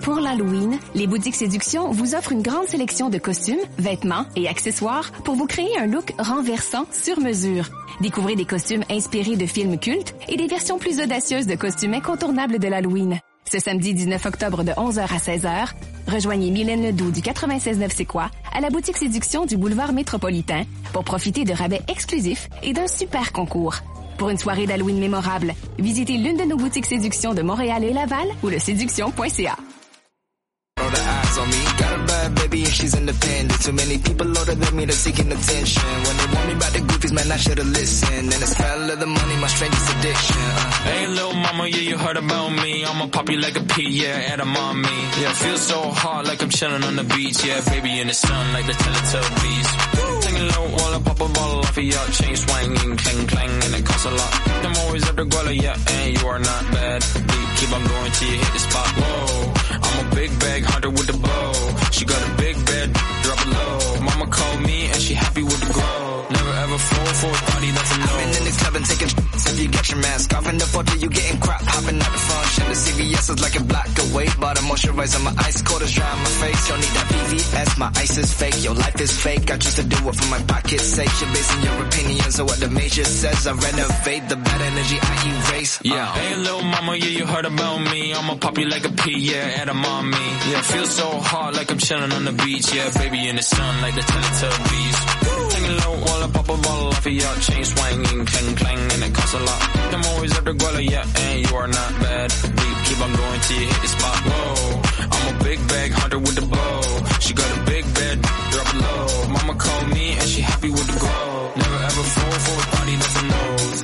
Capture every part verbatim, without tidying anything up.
Pour l'Halloween, les boutiques Séduction vous offrent une grande sélection de costumes, vêtements et accessoires pour vous créer un look renversant sur mesure. Découvrez des costumes inspirés de films cultes et des versions plus audacieuses de costumes incontournables de l'Halloween. Ce samedi dix-neuf octobre de onze heures à seize heures, rejoignez Mylène Ledoux du quatre-vingt-seize neuf C'est quoi à la boutique Séduction du boulevard Métropolitain pour profiter de rabais exclusifs et d'un super concours. Pour une soirée d'Halloween mémorable, visitez l'une de nos boutiques Séduction de Montréal et Laval ou le séduction point c a. The eyes on me, got a bad baby and she's independent. Too many people older than me, they're seeking attention. When they want me about the goofies, man, I should've listened. And it's smell of the money, my strangest addiction. uh. Hey, little mama, yeah, you heard about me. I'ma pop you like a pea, yeah, and I'm on me. Yeah, feel so hot like I'm chilling on the beach. Yeah, baby in the sun like the Teletubbies. Singing low while I pop a bottle off of your chain swinging, clang clang, and it costs a lot. I'm always up the guala, yeah, and you are not bad. Keep, keep on going till you hit the spot. Whoa, I'm a big bag hunter with the bow. She got a big bed, drop it low. Mama called me and she happy with the glow. Never ever fall for a party that's a no. I've been in the club and taking sh**s if you get your mask off. In the photo you getting crap, hopping out the function. The C V S is like a block away, but I'm moisturizing my ice cold is dry on my face. Don't need that V V S, my ice is fake. Your life is fake, I choose to do it for my pocket's sake. You're basing your opinions on what the major says. I renovate the bad energy I erase. Yeah, uh. Hey little mama, yeah, you heard about me. I'ma pop you like a pea, yeah, and I'm on me. Yeah, feel so hot like I'm chilling on the beach. Yeah, baby in the sun like the Teletubbies. Singing low while I pop a bottle off of your chain swinging, clang clang, and it costs a lot. I'm always up the guala, yeah, and you are not bad. Keep, keep on going till you hit the spot. Whoa, I'm a big bag hunter with the bow. She got a big bed, drop it low. Mama called me and she happy with the glow. Never ever fall for a party that's a nose.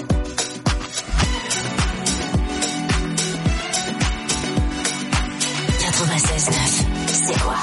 quatre-vingt-seize neuf, c'est quoi?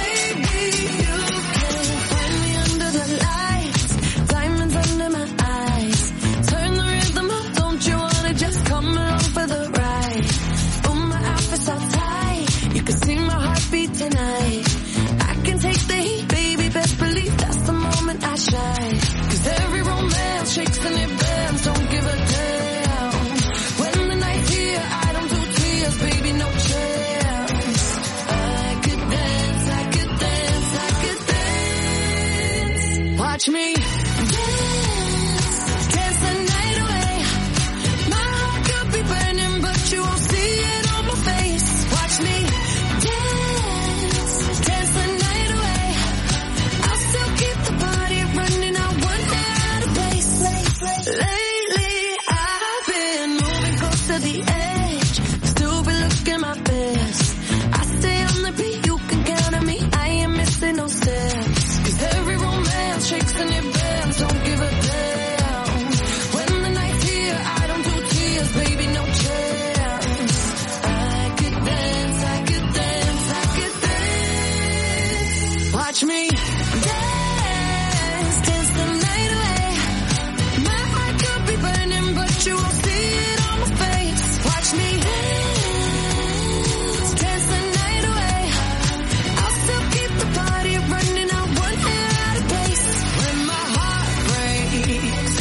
Tonight, I can take the heat, baby. Best believe that's the moment I shine. 'Cause every romance shakes and it bends. Don't give a damn. When the night's here, I don't do tears, baby. No chance. I could dance, I could dance, I could dance. Watch me dance, dance the night away. My heart could be burning, but you won't see it on my face. Watch me dance, dance the night away. I'll still keep the party running. I won't out of place. Lately, I've been moving close to the edge. Still be looking my best. I stay on the beat, you can count on me. I ain't missing no steps. 'Cause every romance shakes and it bends. Don't give a damn. When the night's here, I don't do tears, baby. No chance. I could dance, I could dance, I could dance. Watch me dance, dance the night away. My heart could be burning, but you won't see it on my face. Watch me dance, dance the night away. I'll still keep the party running. I won't get out of place. When my heart breaks,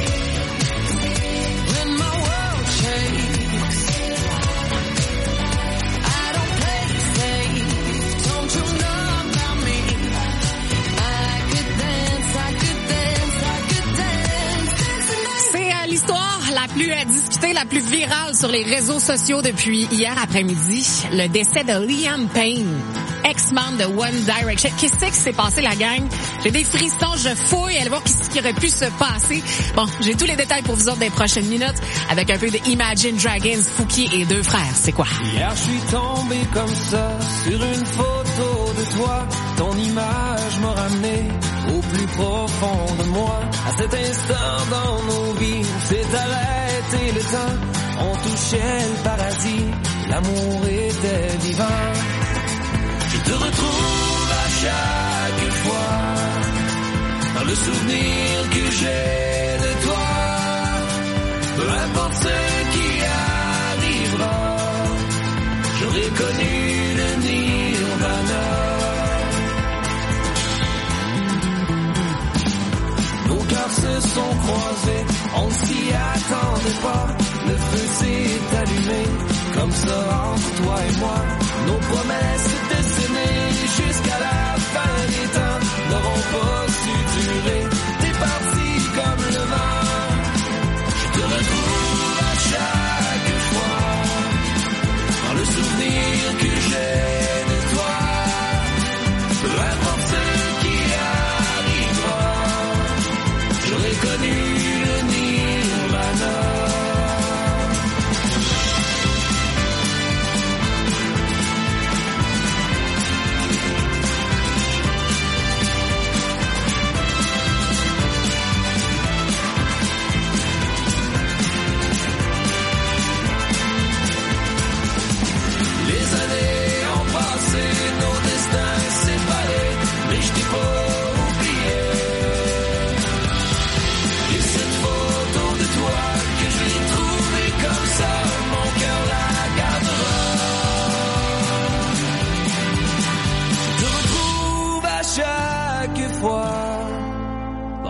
when my world shakes, I don't play safe. Don't you know about me? I could dance, I could dance, I could dance. C'est euh, l'histoire la plus euh, discutée, la plus virale sur les réseaux sociaux depuis hier après-midi. Le décès de Liam Payne, ex-membre de One Direction. Qu'est-ce qui s'est passé, la gang? J'ai des frissons, je fouille, allez voir ce qui aurait pu se passer. Bon, j'ai tous les détails pour vous autres dans les prochaines minutes avec un peu de Imagine Dragons, Fouki et deux frères. C'est quoi? Hier, je suis tombé comme ça sur une photo de toi. Ton image m'a ramené au plus profond de moi. À cet instant dans nos vies, on s'est arrêté le temps. On touchait le paradis, l'amour était vivant. Je te retrouve à chaque fois dans le souvenir que j'ai de toi. Peu importe ce qui arrivera, j'aurais connu le nirvana. Nos cœurs se sont croisés, on s'y attendait pas. Le feu s'est allumé, comme ça entre toi et moi. Nos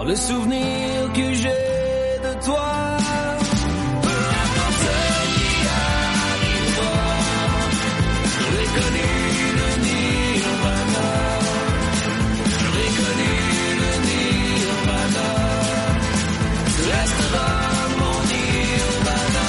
les souvenirs que j'ai de toi. Peu importe ce qui arrivera, j'aurais connu le nirvana. J'aurais connu le nirvana. Tu resteras mon nirvana.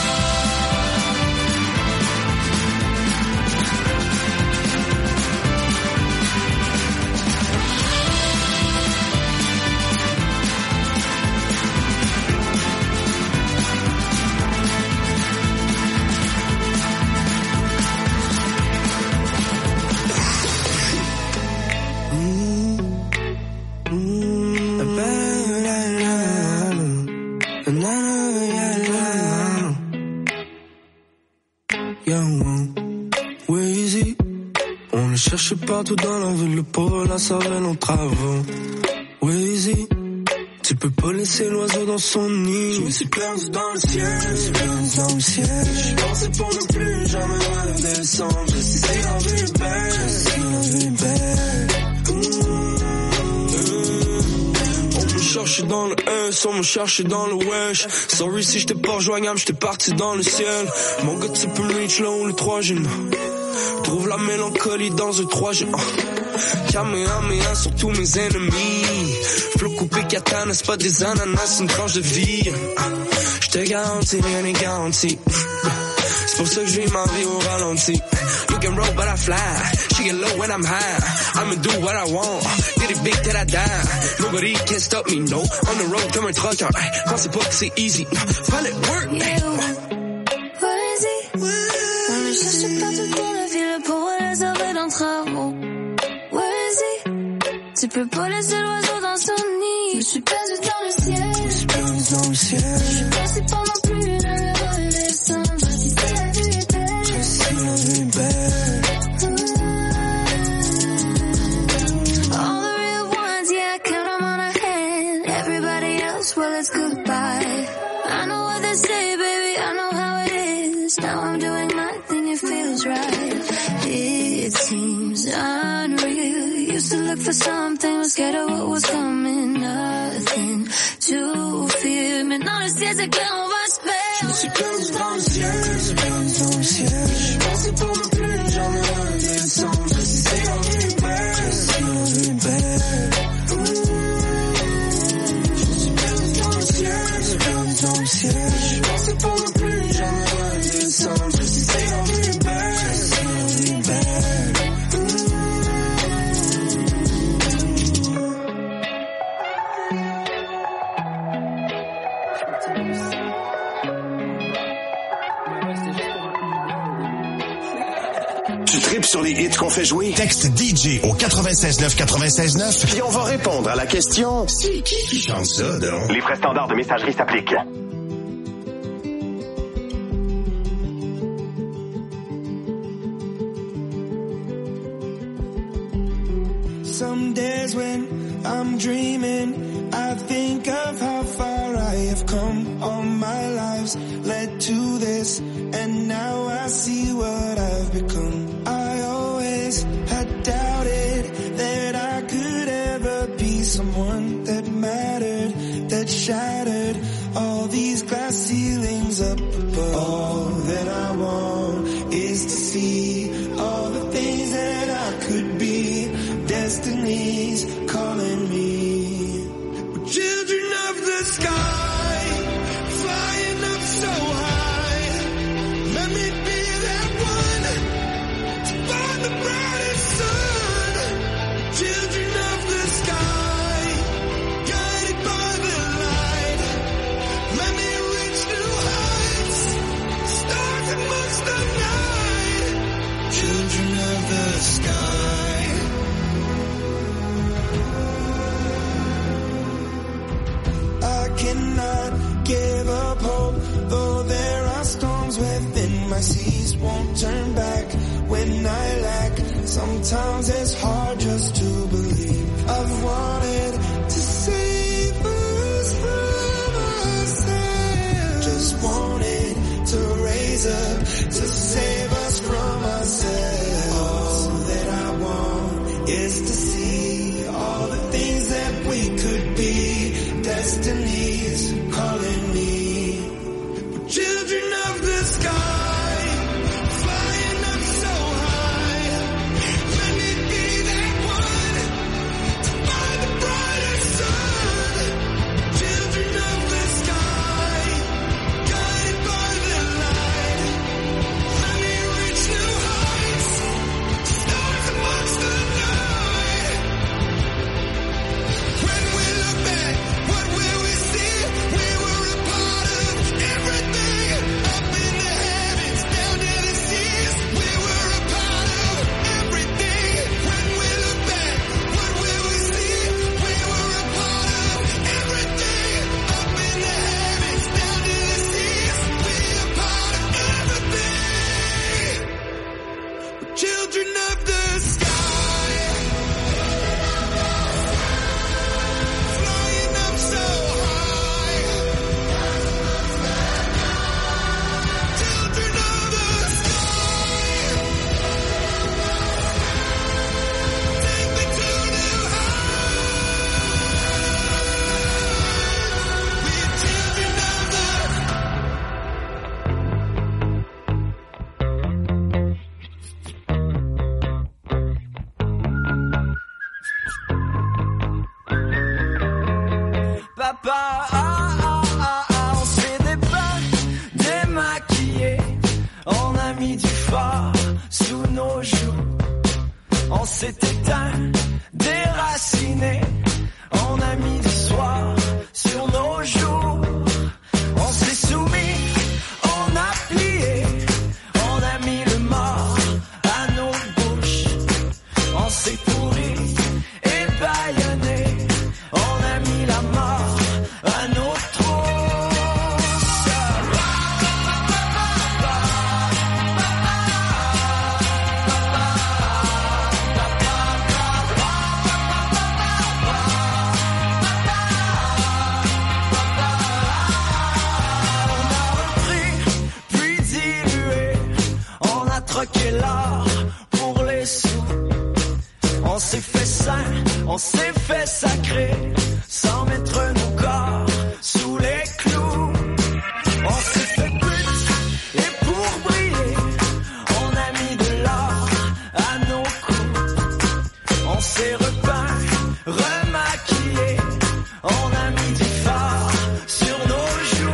On le cherchait partout dans la ville, le pauvre la savait nos travaux. Weezy, tu peux pas laisser l'oiseau dans son nid. Je me suis perdu dans le ciel, je me suis perdu dans le ciel. Je pensais pour ne plus jamais redescendre. Je sais si la vie est belle, je sais si la vie est belle. On me cherchait dans le S, on me cherchait dans le wesh. Sorry si j'étais pas rejoignable, j'étais parti dans le ciel. Mon gars, tu peux me reach là où le trois G. Trouve la mélancolie dans un trois G. Kamehameha sur tous mes ennemis. Flow coupé katana, c'est pas des ananas, c'est une tranche de vie. J'te garantis, rien n'est garanti. C'est pour ça que je vis ma vie au ralenti. You can roll but I fly. She get low when I'm high. I'ma do what I want. Get it big till I die. Nobody can stop me, no. On the road comme un trucker. Pensez pas que c'est easy. Fallait work. Yeah. On le cherche partout dans la ville pour les arrêts d'un travaux. Tu peux pas laisser l'oiseau dans son nid. Je me suis perdu dans le ciel. Je me suis perdu dans le ciel. Je suis passé pendant plus jamais redescendre. Je sais si la vie est belle. Je sais si la vie est belle. All the real ones, yeah, I count them on a hand. Everybody else, well, it's goodbye. I know what they say, baby, I know how it is. Now I'm doing my thing, it feels right. It seems unreal. Used to look for something, was scared of what was coming. Nothing to fear. Maintenant le ciel c'est clair, on va se perdre. Je me suis perdu dans le ciel, je me suis perdu dans le ciel. Je pensais pour ne plus jamais redescendre. Je sais si la vie est belle, je sais si la vie est belle. Je me suis perdu dans le ciel, je me suis perdu dans le ciel. Je pensais pour ne plus jamais redescendre. Je sais si la vie est belle, je sais si la vie est belle. Tu tripes sur les hits qu'on fait jouer? Texte D J au quatre-vingt-seize neuf quatre-vingt-seize neuf. Puis on va répondre à la question. C'est qui qui chante ça, donc? Les frais standards de messagerie s'appliquent. Some days when I'm dreaming, I think of how far I have come. All my lives led to this, and now I see what I've become. I always had doubted that I could ever be someone that mattered, that shattered all these glass ceilings up above. All that I want is to see all the things that I could be. Destiny's calling me. We're children of the sky, flying up so high. Let me be that one to find the brightest sun. Children of the sky, guided by the light. Let me reach new heights, stars amongst the night. Children of the sky. Cannot give up hope, though there are storms within my seas. Won't turn back when I lack. Sometimes it's hard just to believe. I've wanted to save us from ourselves. Just wanted to raise up to save us from ourselves. All that I want is to see all the things that we could be. joues. On s'est éteint, déraciné. On a mis du soir sur nos jours. On s'est soumis, on a plié. On a mis le mort à nos bouches. On s'est pourri et bâillonné. On a mis la mort à nos trousses. Troquer l'or pour les sous. On s'est fait saint, on s'est fait sacré, sans mettre nos corps sous les clous. On s'est fait but, et pour briller, on a mis de l'or à nos coups. On s'est repeint, remaquillé, on a mis du fard sur nos joues.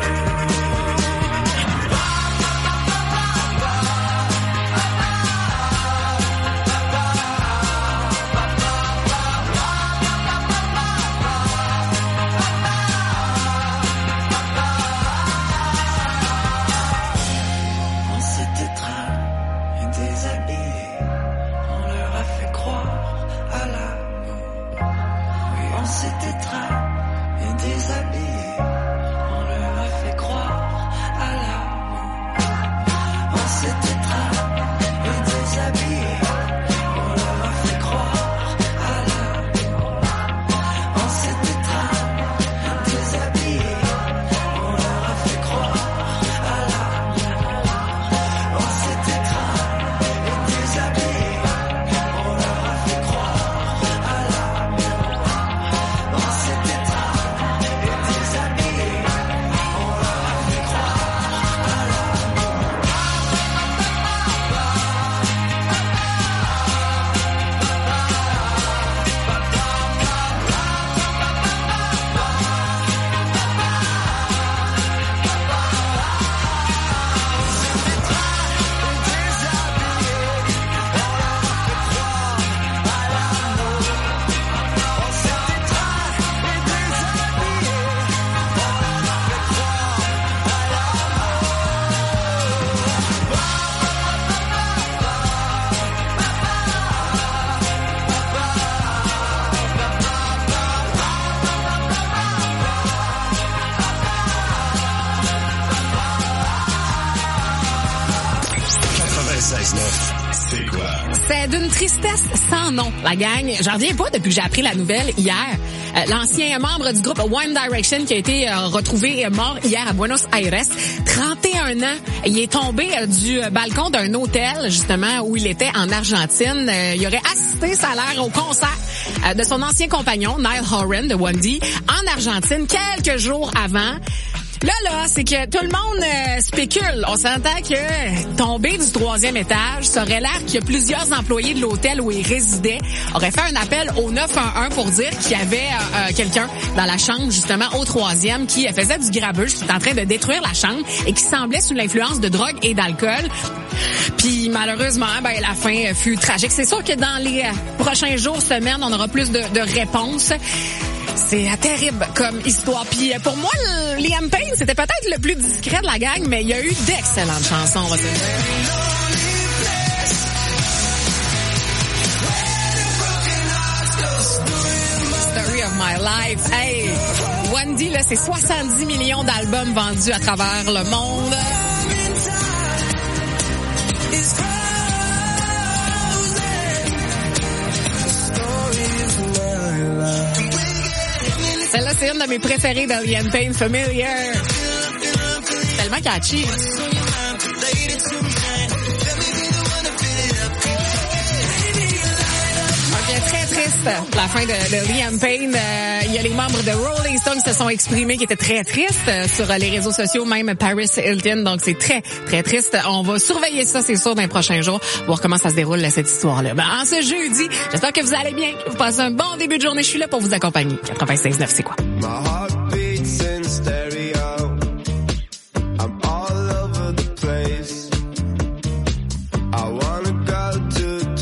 C'est d'une tristesse sans nom, la gang. J'en reviens pas depuis que j'ai appris la nouvelle hier. Euh, l'ancien membre du groupe One Direction qui a été euh, retrouvé mort hier à Buenos Aires, trente et un ans. Il est tombé euh, du balcon d'un hôtel, justement, où il était en Argentine. Euh, il aurait assisté, ça a l'air, au concert euh, de son ancien compagnon, Niall Horan, de One D, en Argentine, quelques jours avant. Là, là, c'est que tout le monde euh, spécule. On s'entend que tomber du troisième étage, ça aurait l'air qu'il y a plusieurs employés de l'hôtel où il résidait auraient fait un appel au neuf un un pour dire qu'il y avait euh, quelqu'un dans la chambre, justement, au troisième, qui faisait du grabuge, qui était en train de détruire la chambre et qui semblait sous l'influence de drogue et d'alcool. Puis malheureusement, ben la fin fut tragique. C'est sûr que dans les prochains jours, semaines, on aura plus de, de réponses. C'est terrible comme histoire. Puis pour moi, Liam Payne, c'était peut-être le plus discret de la gang, mais il y a eu d'excellentes chansons, on va se dire. Story of my life. Hey, One D, là, c'est soixante-dix millions d'albums vendus à travers le monde. Celle-là, c'est une de mes préférées de Liam Payne, Familiar. Tellement catchy. Ok, très triste, la fin de, de Liam Payne. Euh, il y a les membres de Rolling Stones qui se sont exprimés, qui étaient très tristes euh, sur les réseaux sociaux, même Paris Hilton. Donc, c'est très, très triste. On va surveiller ça, c'est sûr, dans les prochains jours, voir comment ça se déroule, là, cette histoire-là. Ben, en ce jeudi, j'espère que vous allez bien, que vous passez un bon début de journée. Je suis là pour vous accompagner. quatre-vingt-seize neuf, c'est quoi? I wanna go to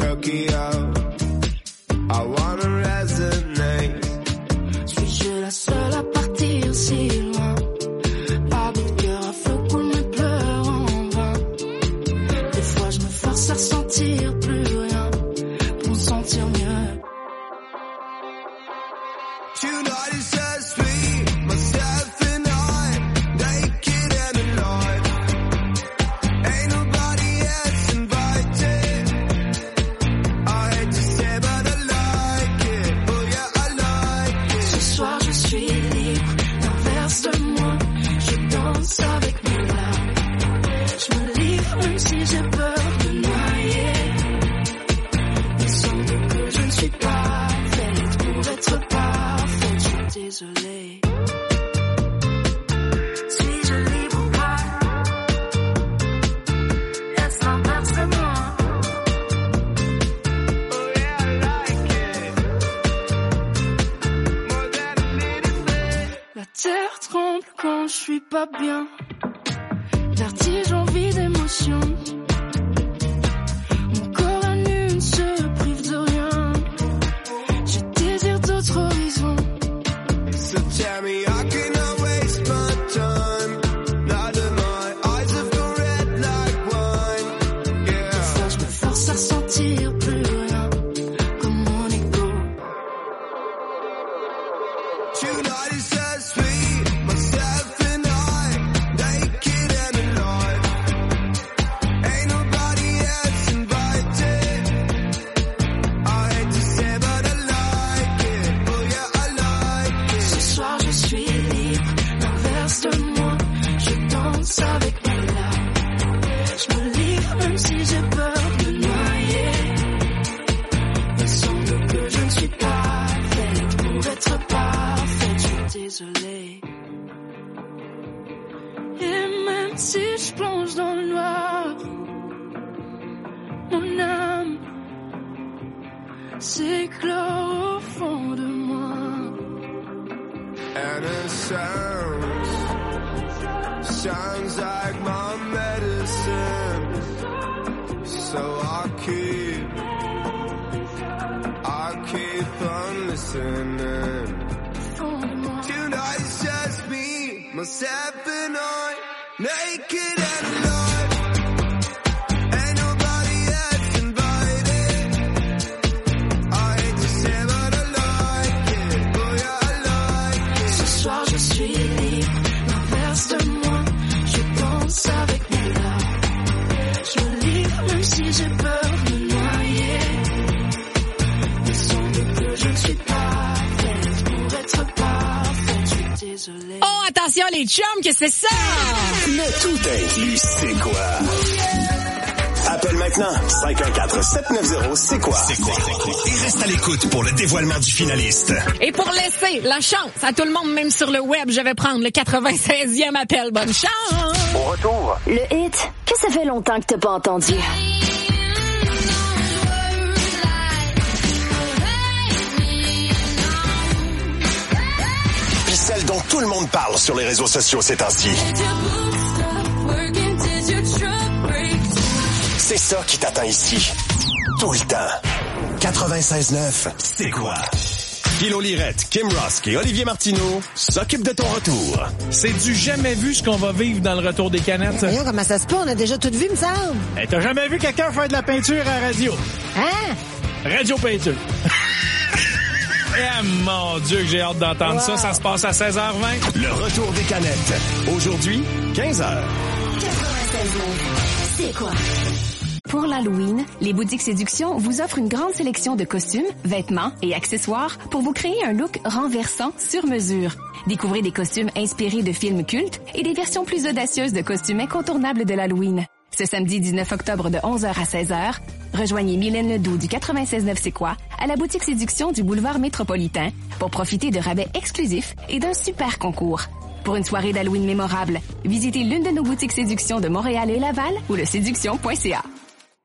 suis pas bien. Vertige, envie d'émotion. Mon corps à nu ne se prive de rien. Je désire d'autres horizons. So tell me I cannot waste my time. Now that my eyes have gone red like wine. Yeah. Des fois je me force à sentir plus rien. Comme mon ego. Tonight is just me, myself and I, naked and alive. Ain't nobody else invited. I hate to say but I like it. Oh yeah, I like it. Ce soir je suis libre, l'inverse de moi. Je danse avec mes larmes. Je me livre même si j'ai peur de me noyer. Il semble que je ne suis pas faite pour être parfaite. Je suis désolée. Et même si je plonge dans le noir, mon âme s'éclore au fond de moi. And it sounds, sounds like my medicine. So I keep, I keep on listening. Tonight it's just me, myself and I, naked and alive. Ain't nobody else invited. I hate to say but I like it. Oh yeah, I like it. Ce soir je suis libre, l'inverse de moi. Je danse avec mes larmes. Je me livre même si j'ai peur de me noyer. Il semble que je ne suis pas faite pour être parfaite. Je suis désolée. Oh, attention les chums, que c'est ça? Le tout inclus, c'est quoi? Appelle maintenant cinq un quatre sept neuf zéro, c'est quoi? C'est quoi? Et reste à l'écoute pour le dévoilement du finaliste. Et pour laisser la chance à tout le monde, même sur le web, je vais prendre le quatre-vingt-seizième appel. Bonne chance! Au retour, Le hit que ça fait longtemps que t'as pas entendu. Puis celle dont tout le monde parle sur les réseaux sociaux ces temps-ci. C'est ça qui t'attend ici. Tout le temps. quatre-vingt-seize neuf, c'est quoi? Philo Lirette, Kim Rosk et Olivier Martineau s'occupent de ton retour. C'est du jamais vu ce qu'on va vivre dans le retour des canettes. Voyons comment ça se peut, on a déjà tout vu, me semble. Hey, t'as jamais vu quelqu'un faire de la peinture à la radio? Hein? Radio peinture. Eh mon Dieu que j'ai hâte d'entendre wow. ça. Ça se passe à seize heures vingt. Le retour des canettes. Aujourd'hui, quinze heures. quatre-vingt-seize neuf, c'est quoi? Pour l'Halloween, les boutiques Séduction vous offrent une grande sélection de costumes, vêtements et accessoires pour vous créer un look renversant sur mesure. Découvrez des costumes inspirés de films cultes et des versions plus audacieuses de costumes incontournables de l'Halloween. Ce samedi dix-neuf octobre de onze heures à seize heures, rejoignez Mylène Ledoux du quatre-vingt-seize neuf C'est quoi à la boutique Séduction du boulevard Métropolitain pour profiter de rabais exclusifs et d'un super concours. Pour une soirée d'Halloween mémorable, visitez l'une de nos boutiques Séduction de Montréal et Laval ou le séduction point c a.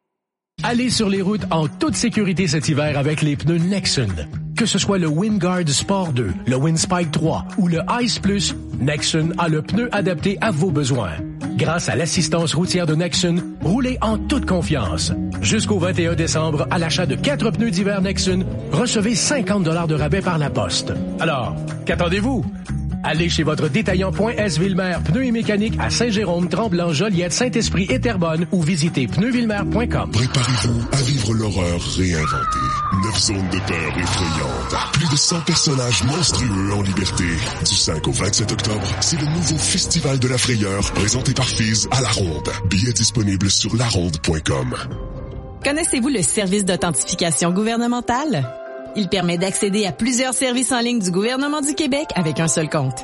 Allez sur les routes en toute sécurité cet hiver avec les pneus Nexen. Que ce soit le Wingard Sport deux, le Windspike trois ou le Ice Plus, Nexen a le pneu adapté à vos besoins. Grâce à l'assistance routière de Nexen, roulez en toute confiance. Jusqu'au vingt et un décembre, à l'achat de quatre pneus d'hiver Nexen, recevez cinquante dollars de rabais par la poste. Alors, qu'attendez-vous? Allez chez votre détaillant Point S Villemer Pneus et Mécanique à Saint-Jérôme, Tremblant, Joliette, Saint-Esprit et Terrebonne ou visitez pneus villemer point com. Préparez-vous à vivre l'horreur réinventée. Neuf zones de peur effrayantes. Plus de cent personnages monstrueux en liberté. Du cinq au vingt-sept octobre, c'est le nouveau Festival de la Frayeur présenté par Fizz à La Ronde. Billets disponibles sur la ronde point com. Connaissez-vous le service d'authentification gouvernementale? Il permet d'accéder à plusieurs services en ligne du gouvernement du Québec avec un seul compte.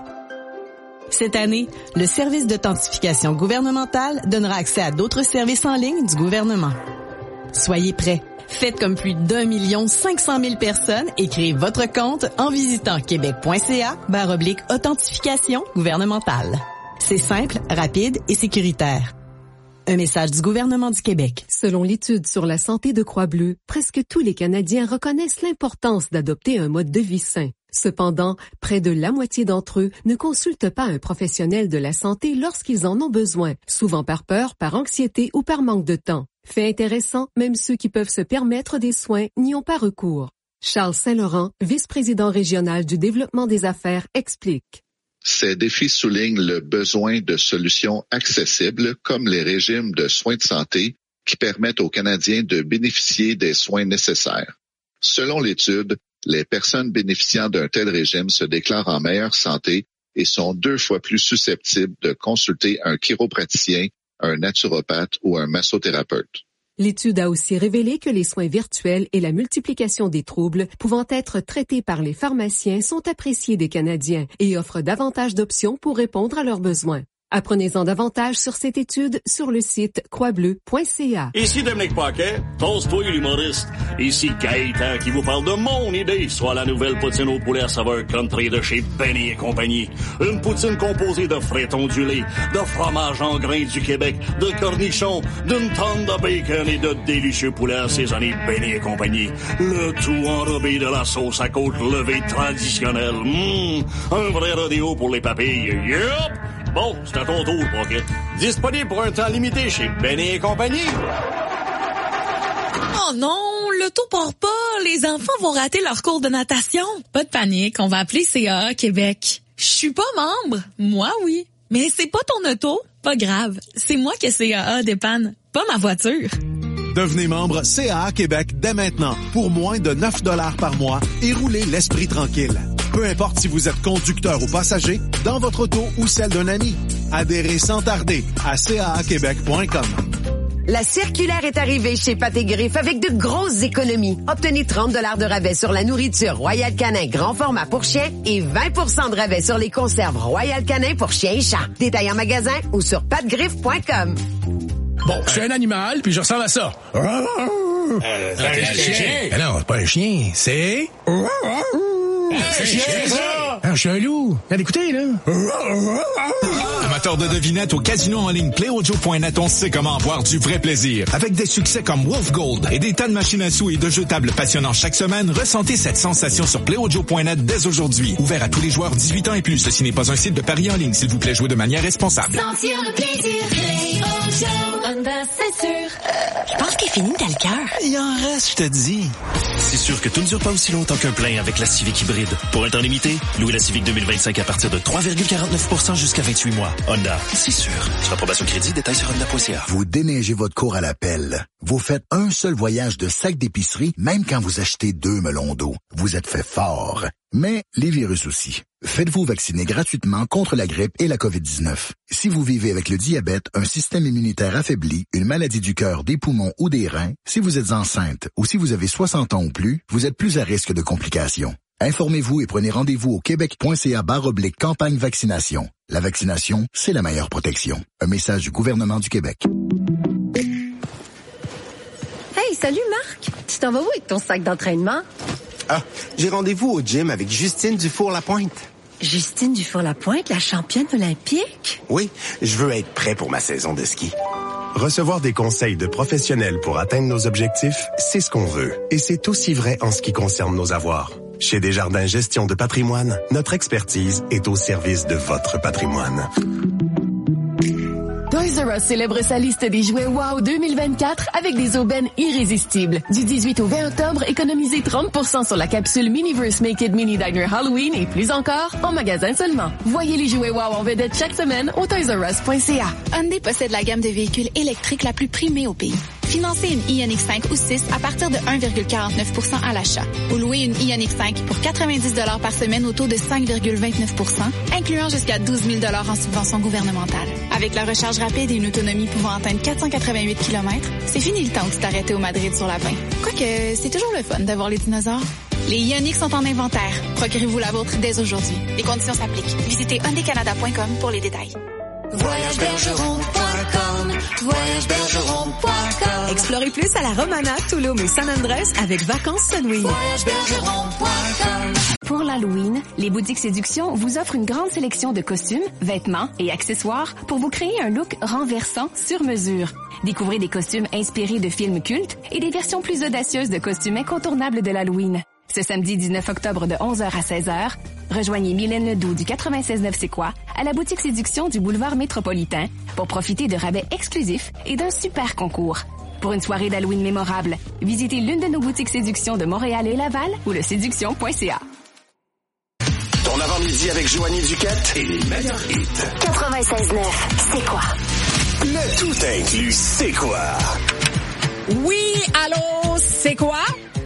Cette année, le service d'authentification gouvernementale donnera accès à d'autres services en ligne du gouvernement. Soyez prêts. Faites comme plus d'un million cinq cent mille personnes et créez votre compte en visitant québec point c a barre oblique authentification gouvernementale. C'est simple, rapide et sécuritaire. Un message du gouvernement du Québec. Selon l'étude sur la santé de Croix-Bleue, presque tous les Canadiens reconnaissent l'importance d'adopter un mode de vie sain. Cependant, près de la moitié d'entre eux ne consultent pas un professionnel de la santé lorsqu'ils en ont besoin, souvent par peur, par anxiété ou par manque de temps. Fait intéressant, même ceux qui peuvent se permettre des soins n'y ont pas recours. Charles Saint-Laurent, vice-président régional du développement des affaires, explique. Ces défis soulignent le besoin de solutions accessibles comme les régimes de soins de santé qui permettent aux Canadiens de bénéficier des soins nécessaires. Selon l'étude, les personnes bénéficiant d'un tel régime se déclarent en meilleure santé et sont deux fois plus susceptibles de consulter un chiropraticien, un naturopathe ou un massothérapeute. L'étude a aussi révélé que les soins virtuels et la multiplication des troubles pouvant être traités par les pharmaciens sont appréciés des Canadiens et offrent davantage d'options pour répondre à leurs besoins. Apprenez-en davantage sur cette étude sur le site croix bleu point c a. Ici Dominique Paquet, toast-toi l'humoriste. Ici Gaëtan qui vous parle de mon idée, soit la nouvelle poutine au poulet à saveur country de chez Benny et compagnie. Une poutine composée de frites ondulées, de fromage en grains du Québec, de cornichons, d'une tonne de bacon et de délicieux poulets assaisonnés Benny et compagnie. Le tout enrobé de la sauce à côte levée traditionnelle. Mmh, un vrai rodéo pour les papilles. Yup! Bon, c'est à ton tour, Pocket. Disponible pour un temps limité chez Benny et compagnie. Oh non, l'auto part pas. Les enfants vont rater leur cours de natation. Pas de panique, on va appeler C A A Québec. Je suis pas membre. Moi, oui. Mais c'est pas ton auto. Pas grave. C'est moi que C A A dépanne, pas ma voiture. Devenez membre C A A Québec dès maintenant pour moins de neuf dollars par mois et roulez l'esprit tranquille. Peu importe si vous êtes conducteur ou passager, dans votre auto ou celle d'un ami. Adhérez sans tarder à c a a québec point com. La circulaire est arrivée chez Pâté Griffe avec de grosses économies. Obtenez trente dollars de rabais sur la nourriture Royal Canin grand format pour chiens et vingt pour cent de rabais sur les conserves Royal Canin pour chiens et chats. Détail en magasin ou sur patgriffe point com. Bon, je suis un animal, puis je ressemble à ça. Euh, c'est un chien. Mais non, c'est pas un chien, c'est... C'est chien, ça! Ah, je suis un loup. Allez, écoutez, là. Amateur de devinettes au casino en ligne play o joe point net, on sait comment avoir du vrai plaisir. Avec des succès comme Wolf Gold et des tas de machines à sous et de jeux tables passionnants chaque semaine, ressentez cette sensation sur play o joe point net dès aujourd'hui. Ouvert à tous les joueurs dix-huit ans et plus. Ceci n'est pas un site de paris en ligne. S'il vous plaît, jouez de manière responsable. Sentir le plaisir, Play O Joe, Honda, c'est sûr. Je pense qu'il finit dans le cœur. Il en reste, je te dis. C'est sûr que tout ne dure pas aussi longtemps qu'un plein avec la Civic hybride. Pour un temps limité, louez la Civic deux mille vingt-cinq à partir de trois virgule quarante-neuf pour cent jusqu'à vingt-huit mois. Honda, c'est sûr. Sur approbation crédit, détails sur honda point c a. Vous déneigez votre cour à la pelle. Vous faites un seul voyage de sac d'épicerie, même quand vous achetez deux melons d'eau. Vous êtes fait fort. Mais les virus aussi. Faites-vous vacciner gratuitement contre la grippe et la covid dix-neuf. Si vous vivez avec le diabète, un système immunitaire affaibli, une maladie du cœur, des poumons ou des reins, si vous êtes enceinte ou si vous avez soixante ans ou plus, vous êtes plus à risque de complications. Informez-vous et prenez rendez-vous au québec point c a barre oblique campagne vaccination. La vaccination, c'est la meilleure protection. Un message du gouvernement du Québec. Hey, salut Marc! Tu t'en vas où avec ton sac d'entraînement? Ah, j'ai rendez-vous au gym avec Justine Dufour-Lapointe. Justine Dufour-Lapointe, la championne olympique? Oui, je veux être prêt pour ma saison de ski. Recevoir des conseils de professionnels pour atteindre nos objectifs, c'est ce qu'on veut. Et c'est aussi vrai en ce qui concerne nos avoirs. Chez Desjardins Gestion de patrimoine, notre expertise est au service de votre patrimoine. Toys R Us célèbre sa liste des jouets Wow deux mille vingt-quatre avec des aubaines irrésistibles. Du dix-huit au vingt octobre, économisez trente pour cent sur la capsule Miniverse Make It Mini Diner Halloween et plus encore en magasin seulement. Voyez les jouets Wow en vedette chaque semaine au toys r us point c a. Hyundai possède la gamme de véhicules électriques la plus primée au pays. Financez une Ioniq cinq ou six à partir de un virgule quarante-neuf pour cent à l'achat. Ou louez une Ioniq cinq pour quatre-vingt-dix dollars par semaine au taux de cinq virgule vingt-neuf pour cent, incluant jusqu'à douze mille dollars en subvention gouvernementale. Avec la recharge rapide et une autonomie pouvant atteindre quatre cent quatre-vingt-huit kilomètres, c'est fini le temps où tu t'arrêtais au Madrid sur la vingt. Quoique, c'est toujours le fun de voir les dinosaures. Les Ioniq sont en inventaire. Procurez-vous la vôtre dès aujourd'hui. Les conditions s'appliquent. Visitez hyundai canada point com pour les détails. voyage bergeron point com, voyage bergeron point com. Explorez plus à la Romana, Tulum et San Andrés avec Vacances Sunwing. voyage bergeron point com. Pour l'Halloween, les boutiques Séduction vous offrent une grande sélection de costumes, vêtements et accessoires pour vous créer un look renversant sur mesure. Découvrez des costumes inspirés de films cultes et des versions plus audacieuses de costumes incontournables de l'Halloween. Ce samedi dix-neuf octobre de onze heures à seize heures, rejoignez Mylène Ledoux du quatre-vingt-seize neuf C'est quoi à la boutique Séduction du boulevard Métropolitain pour profiter de rabais exclusifs et d'un super concours. Pour une soirée d'Halloween mémorable, visitez l'une de nos boutiques Séduction de Montréal et Laval ou le séduction point c a. Ton avant-midi avec Joanie Duquette et les meilleurs hits. quatre-vingt-seize neuf C'est quoi? Le tout inclus, c'est quoi? Oui, allô, c'est quoi?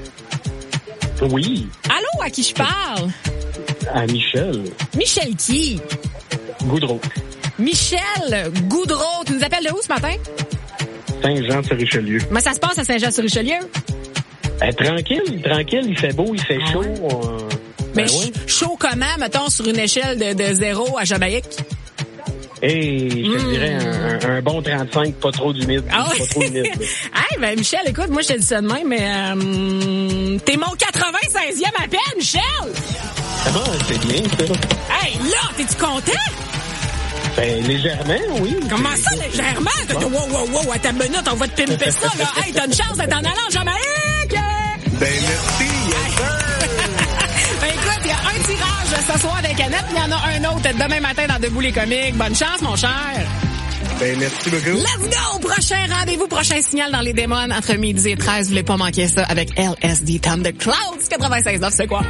Oui. Allô, à qui je parle? À Michel. Michel qui? Goudreau. Michel Goudreau. Tu nous appelles de où ce matin? Saint-Jean-sur-Richelieu. Comment ça se passe à Saint-Jean-sur-Richelieu? Euh, tranquille, tranquille, il fait beau, il fait ah chaud. Ouais. Euh, Mais ben ch- ouais. chaud comment, mettons, sur une échelle de, de zéro à Jamaïque? Et je te mmh. dirais un, un, un bon trente-cinq, pas trop d'humide. Ah ouais? Pas trop humide. Hey, ben Michel, écoute, moi je te dis ça de même, mais euh, t'es mon quatre-vingt-seizième appel, Michel! Ah bon, c'est bien, ça. Hey, là, t'es-tu content? Ben, légèrement, oui. Comment ça, légèrement? Bon. Wow, wow, wow, à ta minute, on va te pimper ça, là. Hey, t'as une chance d'être en allant en Jamaïque! Ben, merci, yes, sir! Ben, écoute, il y a un tirage ce soir avec Annette, il y en a un autre demain matin dans Debout les comiques. Bonne chance, mon cher! Ben, merci beaucoup. Let's go! Prochain rendez-vous, prochain signal dans les démons entre midi et treize. Vous voulez pas manquer ça avec L S D Thunderclouds quatre-vingt-seize neuf, c'est quoi?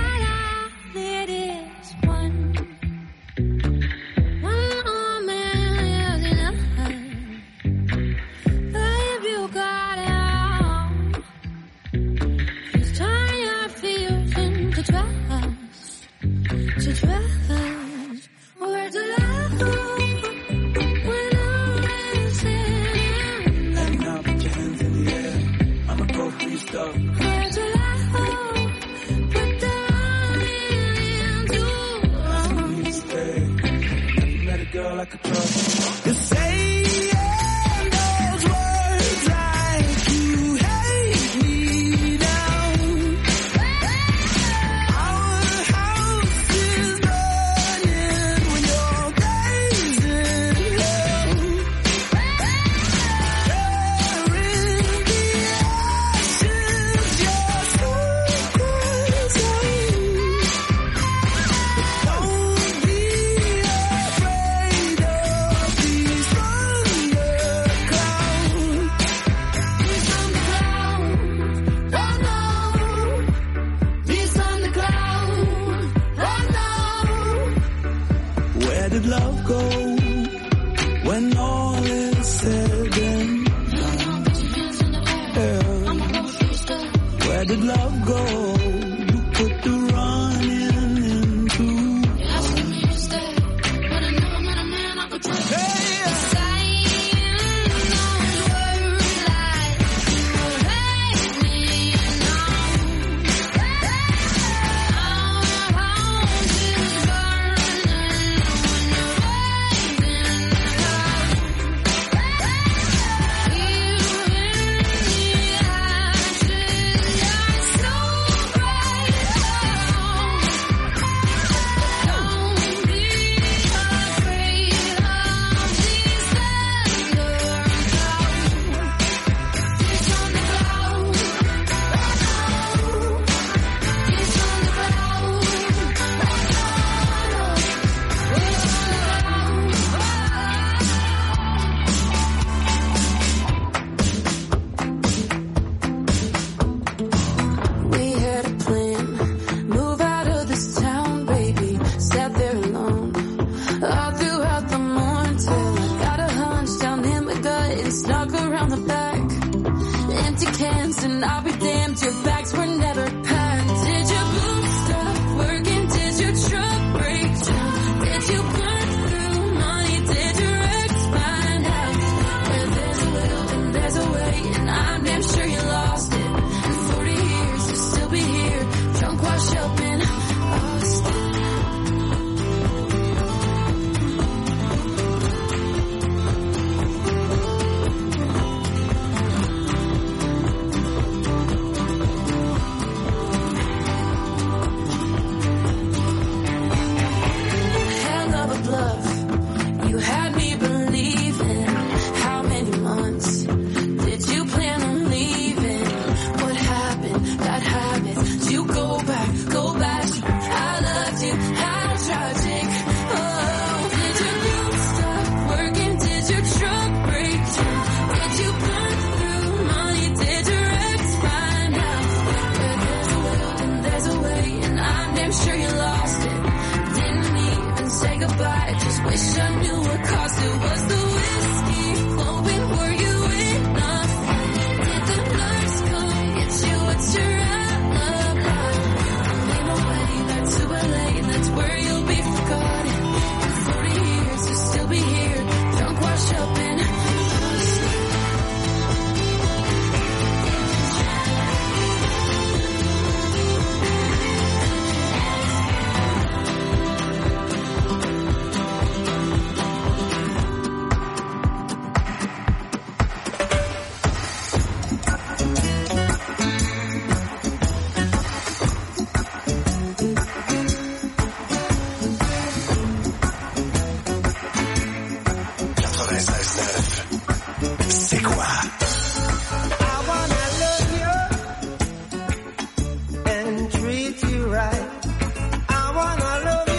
treat you right. I wanna love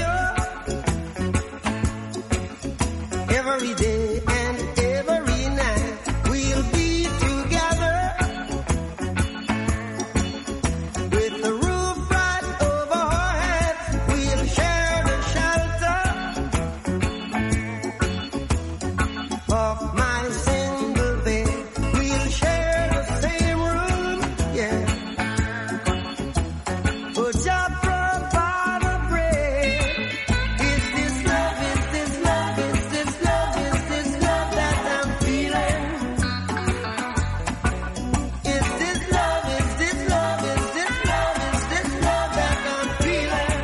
you every day and every night. We'll be together with the roof right over our heads. We'll share the shelter of my single bed. We'll share the same room, yeah. But just provide a bread. Is this love, is this love, is this love, is this love that I'm feeling? Is this love, is this love, is this love, is this love that I'm feeling?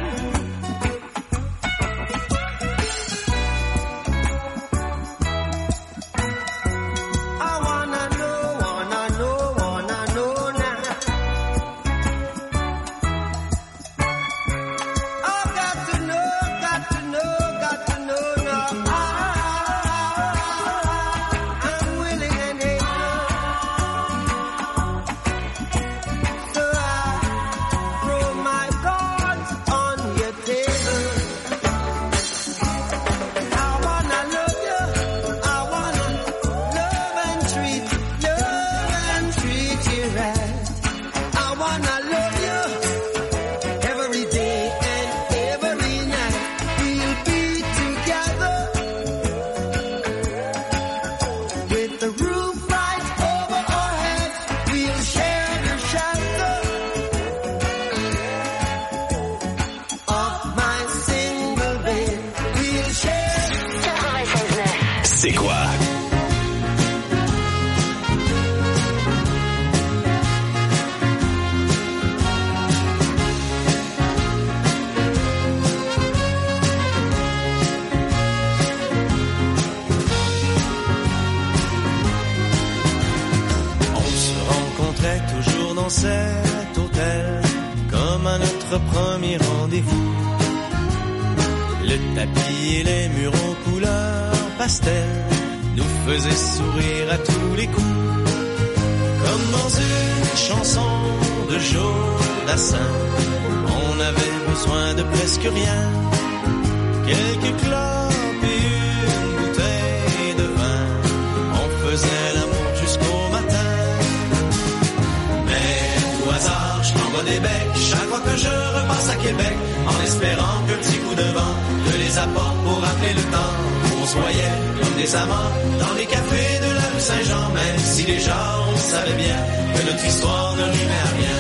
I wanna know, wanna know, wanna know now. I got to know, got to know, got to know now. I'm willing and able. So I throw my cards on your table. I wanna love you. I wanna love and treat, love and treat you right. I wanna love you every day and every night. We'll be together with the roof right over our heads. We'll share the shelter of my single bed. We'll share. C'est quoi? On se rencontrait toujours dans cet hôtel, comme à notre premier rendez-vous. Le tapis et les murs aux couleurs pastel nous faisaient sourire à tous les coups. Comme dans une chanson de Joe Dassin, on avait besoin de presque rien. Quelques clopes et une bouteille de vin. On faisait l'amour jusqu'au matin. Mais au hasard, je t'envoie des becs chaque fois que je repasse à Québec, en espérant qu'un petit coup de vent te les apporte pour rappeler le temps où on se voyait comme des amants dans les cafés de la rue Saint-Jean. Même si déjà on savait bien que notre histoire ne rimait à rien.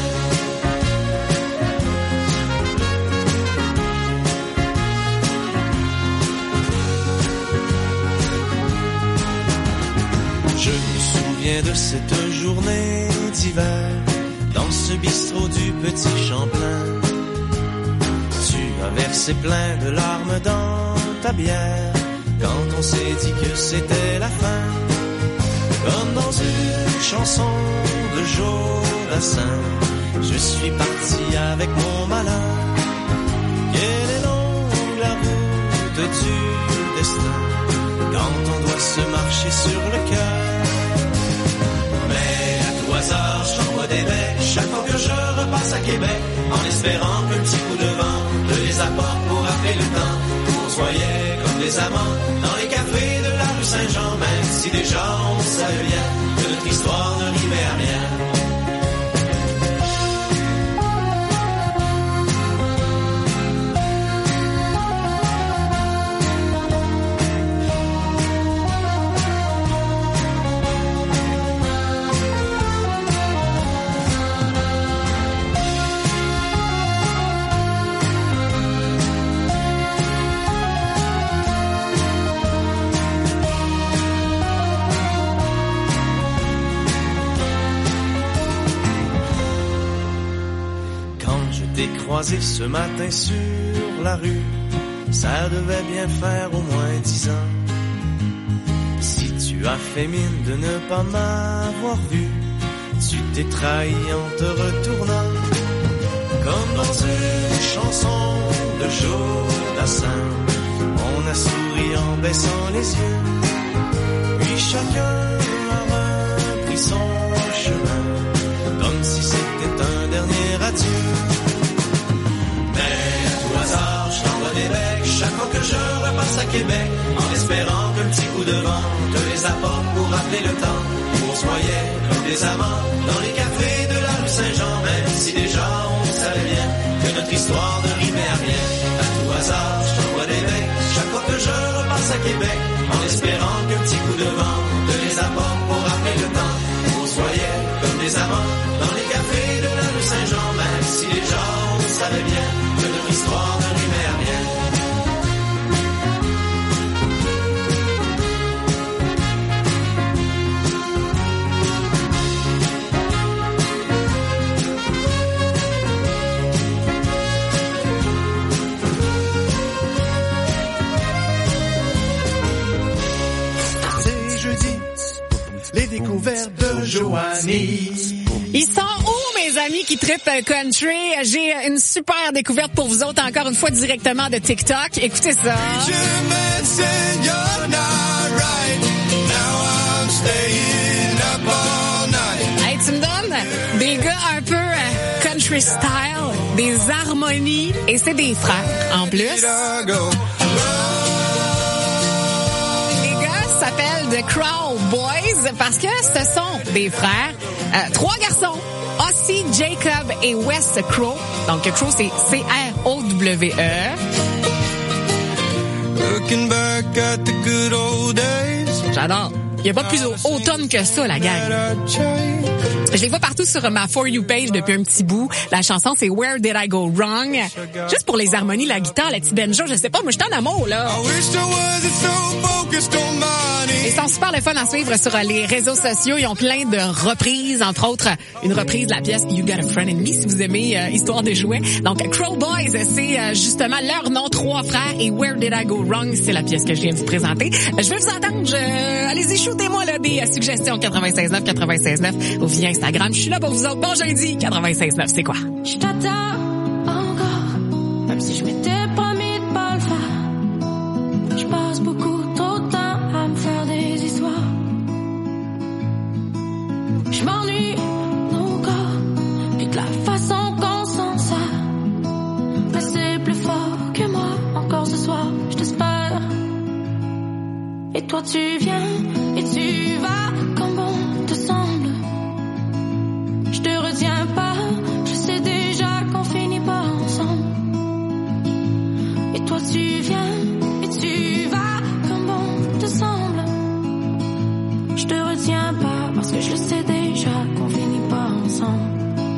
Je me souviens de cette journée d'hiver dans ce bistrot du Petit Champlain. Tu as versé plein de larmes dans ta bière quand on s'est dit que c'était la fin. Comme dans une chanson de Joe Dassin, je suis parti avec mon malin. Quelle est longue la route du destin quand on doit se marcher sur le cœur. Mais à tout hasard, je t'envoie des becs chaque fois que je repasse à Québec, en espérant qu'un petit coup de vent te les apporte pour rappeler le temps où on se voyait comme des amants dans les cafés de la rue Saint-Jean. Même si déjà on savait bien que notre histoire ne rimait à rien. Croisé ce matin sur la rue, ça devait bien faire au moins dix ans. Si tu as fait mine de ne pas m'avoir vu, tu t'es trahi en te retournant. Comme dans une chanson de Joe Dassin, on a souri en baissant les yeux. Puis chacun a repris son chemin, comme si c'était un dernier adieu. à Québec, en espérant qu'un petit coup de vent te les apporte pour rappeler le temps où on se voyait comme des amants dans les cafés de la rue Saint-Jean, même si déjà on savait bien que notre histoire ne rimait à rien. À tout hasard, je t'envoie des mecs chaque fois que je repasse à Québec, en espérant qu'un petit coup de vent te les apporte pour rappeler le temps où on se voyait comme des amants dans les cafés de la rue Saint-Jean, même si déjà on savait bien que notre histoire ne rimait à rien. Les découvertes de Joanie. Ils sont où, mes amis qui trippent country? J'ai une super découverte pour vous autres, encore une fois, directement de TikTok. Écoutez ça. Hey, tu me donnes des gars un peu euh, country style, des harmonies, et c'est des frères, en plus. S'appelle The Crow Boys parce que ce sont des frères, euh, trois garçons, Ossie, Jacob et Wes Crow. Donc Crow c'est C R O W E. Looking back at the good old days. J'adore. Il n'y a pas plus automne que ça, la gang. Je les vois partout sur ma For You page depuis un petit bout. La chanson, c'est Where Did I Go Wrong? Juste pour les harmonies, la guitare, la petite banjo, je sais pas, moi, je suis en amour, là. Ils sont super le fun à suivre sur les réseaux sociaux. Ils ont plein de reprises, entre autres, une reprise de la pièce You Got a Friend in Me, si vous aimez euh, Histoire de jouets. Donc, Crow Boys, c'est euh, justement leur nom, trois frères, et Where Did I Go Wrong? C'est la pièce que je viens de vous présenter. Je vais vous entendre. Je... Allez-y, shootez-moi là, des euh, suggestions quatre-vingt-seize neuf, quatre-vingt-seize neuf ou via Instagram. Je suis là pour vous autres. Bon jeudi, quatre-vingt-seize neuf, c'est quoi? Je t'attends encore, même si je m'étais promis de pas le faire. Je passe beaucoup trop de temps à me faire des histoires. Je m'ennuie encore, puis de la façon qu'on s'en sert. Mais c'est plus fort que moi, encore ce soir, je t'espère. Et toi tu viens, et tu vas comme bon te semble. Je te retiens pas, je sais déjà qu'on finit pas ensemble. Et toi tu viens, et tu vas comme bon te semble. Je te retiens pas, parce que je le sais déjà qu'on finit pas ensemble.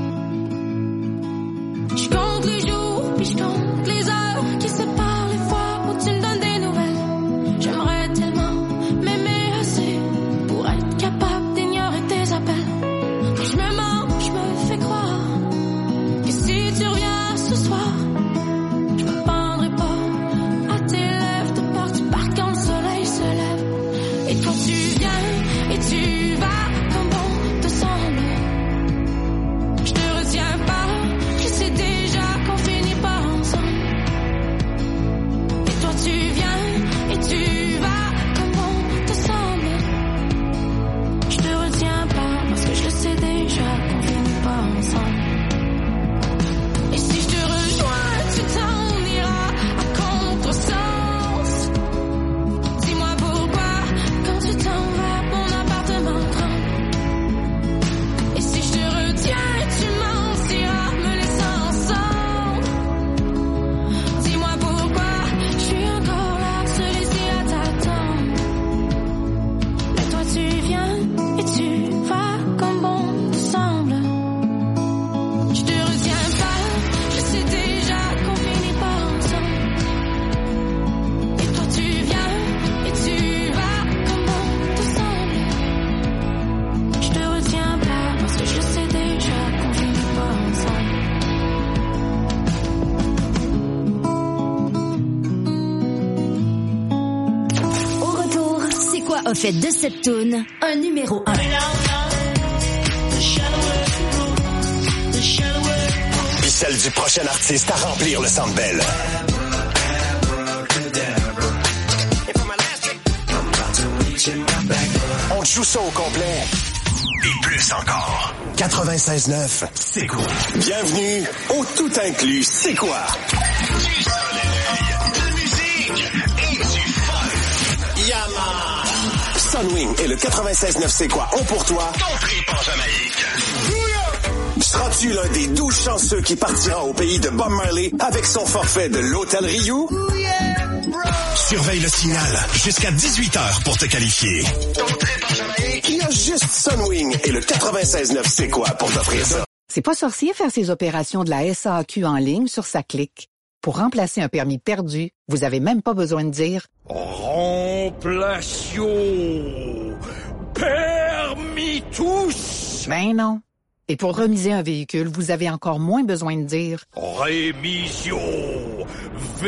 Je compte les jours, puis je compte les heures qui séparent les fois où tu me donnes des nouvelles. J'aimerais tellement m'aimer assez pour être capable d'ignorer tes appels. Mais je me mens, je me fais croire que si tu reviens ce soir, je me pendrai pas à tes lèvres, te porte par quand le soleil se lève. Et toi tu viens, et tu vas comme bon te semble. Je te retiens pas, je sais déjà qu'on finit pas ensemble. Et toi tu viens, et tu vas comme bon te semble. Je te retiens pas, parce que je le sais déjà qu'on finit pas ensemble. Et si je te rejoins, tu t'en iras à contresens. Dis-moi pourquoi, quand tu t'en vas, mon appartement tremble. Et si je te retiens, tu mentiras, me laissant ensemble. Dis-moi pourquoi, je suis encore là, se laisser à t'attendre. Mais toi tu viens, et tu vas comme bon te semble. Je te retiens pas, je sais déjà qu'on finit pas ensemble. Et toi tu viens, et tu vas comme bon te semble. Je te retiens pas, parce que je sais déjà qu'on finit pas ensemble. Au retour, c'est quoi au fait de cette toune? Un numéro un. Puis celle du prochain artiste à remplir le Centre Bell. On te joue ça au complet. Et plus encore. quatre-vingt-seize neuf, c'est quoi? Bienvenue au tout inclus, c'est quoi? Du soleil, de musique et du Sunwing et le quatre-vingt-seize neuf C'est quoi ont pour toi ton trip en Jamaïque. Seras-tu l'un des douze chanceux qui partira au pays de Bob Marley avec son forfait de l'Hôtel Rio? Surveille le signal jusqu'à dix-huit heures pour te qualifier. Ton trip en Jamaïque. Il y a juste Sunwing et le quatre-vingt-seize neuf C'est quoi pour t'offrir ça. C'est pas sorcier faire ses opérations de la S A Q en ligne sur sa clique. Pour remplacer un permis perdu, vous avez même pas besoin de dire « Remplation permis tous ». Ben non. Et pour remiser un véhicule, vous avez encore moins besoin de dire « Rémission véhiculo ».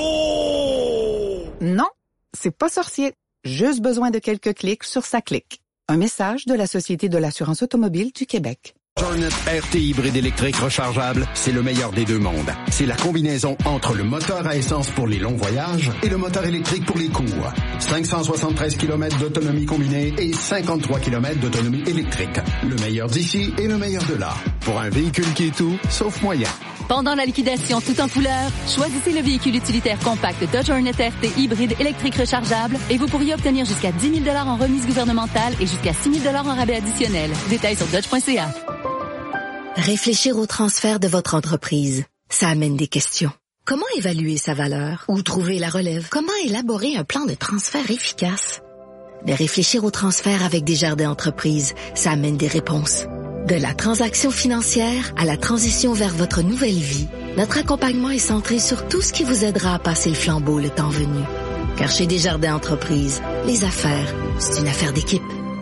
Non, c'est pas sorcier. Juste besoin de quelques clics sur sa clique. Un message de la Société de l'assurance automobile du Québec. Jornet R T hybride électrique rechargeable, c'est le meilleur des deux mondes. C'est la combinaison entre le moteur à essence pour les longs voyages et le moteur électrique pour les courts. cinq cent soixante-treize kilomètres d'autonomie combinée et cinquante-trois kilomètres d'autonomie électrique. Le meilleur d'ici et le meilleur de là. Pour un véhicule qui est tout, sauf moyen. Pendant la liquidation tout en couleur, choisissez le véhicule utilitaire compact Dodge Hornet R T hybride électrique rechargeable et vous pourriez obtenir jusqu'à dix mille dollars en remise gouvernementale et jusqu'à six mille dollars en rabais additionnel. Détails sur dodge point c a. Réfléchir au transfert de votre entreprise, ça amène des questions. Comment évaluer sa valeur? Où trouver la relève? Comment élaborer un plan de transfert efficace? Mais réfléchir au transfert avec Desjardins Entreprises, ça amène des réponses. De la transaction financière à la transition vers votre nouvelle vie, notre accompagnement est centré sur tout ce qui vous aidera à passer le flambeau le temps venu. Car chez Desjardins Entreprises, les affaires, c'est une affaire d'équipe.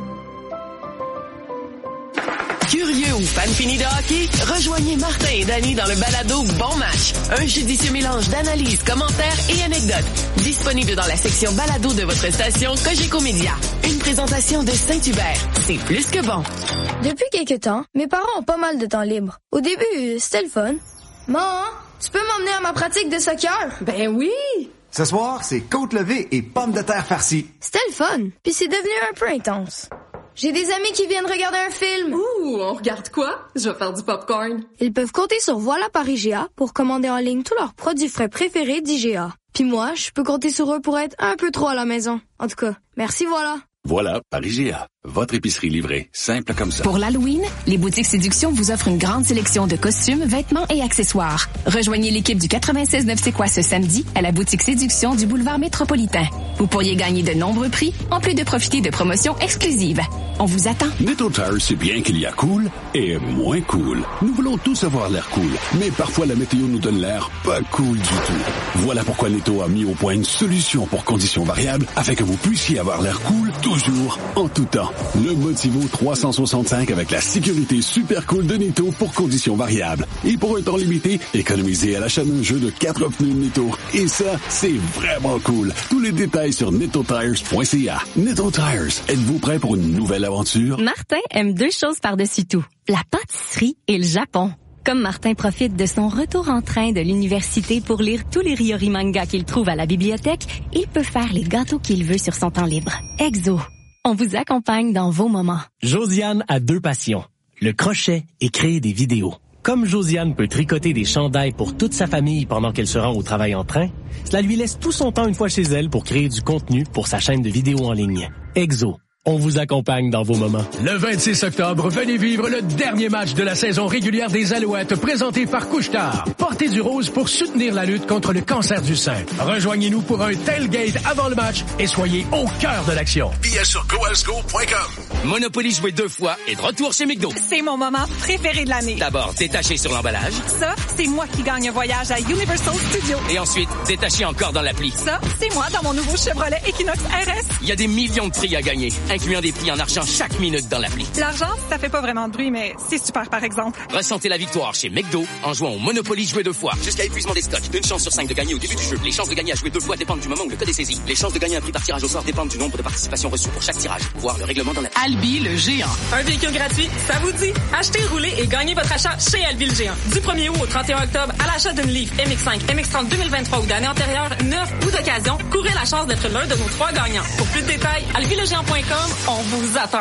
Curieux ou fan fini de hockey? Rejoignez Martin et Danny dans le balado Bon Match. Un judicieux mélange d'analyses, commentaires et anecdotes. Disponible dans la section balado de votre station Cogeco Média. Une présentation de Saint-Hubert. C'est plus que bon. Depuis quelques temps, mes parents ont pas mal de temps libre. Au début, c'était le fun. Maman, tu peux m'emmener à ma pratique de soccer? Ben oui! Ce soir, c'est côte levée et pommes de terre farcies. C'était le fun, puis c'est devenu un peu intense. J'ai des amis qui viennent regarder un film. Ouh, on regarde quoi? Je vais faire du popcorn. Ils peuvent compter sur Voilà par I G A pour commander en ligne tous leurs produits frais préférés d'I G A. Puis moi, je peux compter sur eux pour être un peu trop à la maison. En tout cas, merci Voilà. Voilà par I G A. Votre épicerie livrée, simple comme ça. Pour l'Halloween, les boutiques Séduction vous offrent une grande sélection de costumes, vêtements et accessoires. Rejoignez l'équipe du quatre-vingt-seize neuf C'est quoi ce samedi à la boutique Séduction du boulevard Métropolitain. Vous pourriez gagner de nombreux prix, en plus de profiter de promotions exclusives. On vous attend. Netto Tires sait bien qu'il y a cool et moins cool. Nous voulons tous avoir l'air cool, mais parfois la météo nous donne l'air pas cool du tout. Voilà pourquoi Netto a mis au point une solution pour conditions variables afin que vous puissiez avoir l'air cool toujours, en tout temps. Le Motivo trois cent soixante-cinq avec la sécurité super cool de Netto pour conditions variables. Et pour un temps limité, économisez à l'achat d'un jeu de quatre pneus Netto. Et ça, c'est vraiment cool. Tous les détails sur netto tires point c a. Netto Tires, êtes-vous prêt pour une nouvelle aventure? Martin aime deux choses par-dessus tout, la pâtisserie et le Japon. Comme Martin profite de son retour en train de l'université pour lire tous les Ryori mangas qu'il trouve à la bibliothèque, il peut faire les gâteaux qu'il veut sur son temps libre. Exo, on vous accompagne dans vos moments. Josiane a deux passions, le crochet et créer des vidéos. Comme Josiane peut tricoter des chandails pour toute sa famille pendant qu'elle se rend au travail en train, cela lui laisse tout son temps une fois chez elle pour créer du contenu pour sa chaîne de vidéos en ligne. Exo. On vous accompagne dans vos moments. Le vingt-six octobre, venez vivre le dernier match de la saison régulière des Alouettes présenté par Couche-Tard. Portez du rose pour soutenir la lutte contre le cancer du sein. Rejoignez-nous pour un tailgate avant le match et soyez au cœur de l'action. Billets sur go else go point com. Monopoly joué deux fois et de retour chez McDo. C'est mon moment préféré de l'année. D'abord, détaché sur l'emballage. Ça, c'est moi qui gagne un voyage à Universal Studios. Et ensuite, détaché encore dans l'appli. Ça, c'est moi dans mon nouveau Chevrolet Equinox R S. Il y a des millions de prix à gagner, incluant des prix en argent chaque minute dans l'appli. L'argent, ça fait pas vraiment de bruit, mais c'est super par exemple. Ressentez la victoire chez McDo en jouant au Monopoly joué deux fois. Jusqu'à épuisement des stocks. Une chance sur cinq de gagner au début du jeu. Les chances de gagner à jouer deux fois dépendent du moment où le code est saisi. Les chances de gagner un prix par tirage au sort dépendent du nombre de participations reçues pour chaque tirage. Voir le règlement dans l'appli. Albi le géant. Un véhicule gratuit, ça vous dit? Achetez, roulez et gagnez votre achat chez Albi le géant. Du premier août au trente et un octobre, à l'achat d'une Leaf M X cinq, M X trente deux mille vingt-trois ou d'année antérieure, neuf ou d'occasion, courez la chance d'être l'un de nos trois gagnants. Pour plus de détails, albi le géant point com, on vous attend.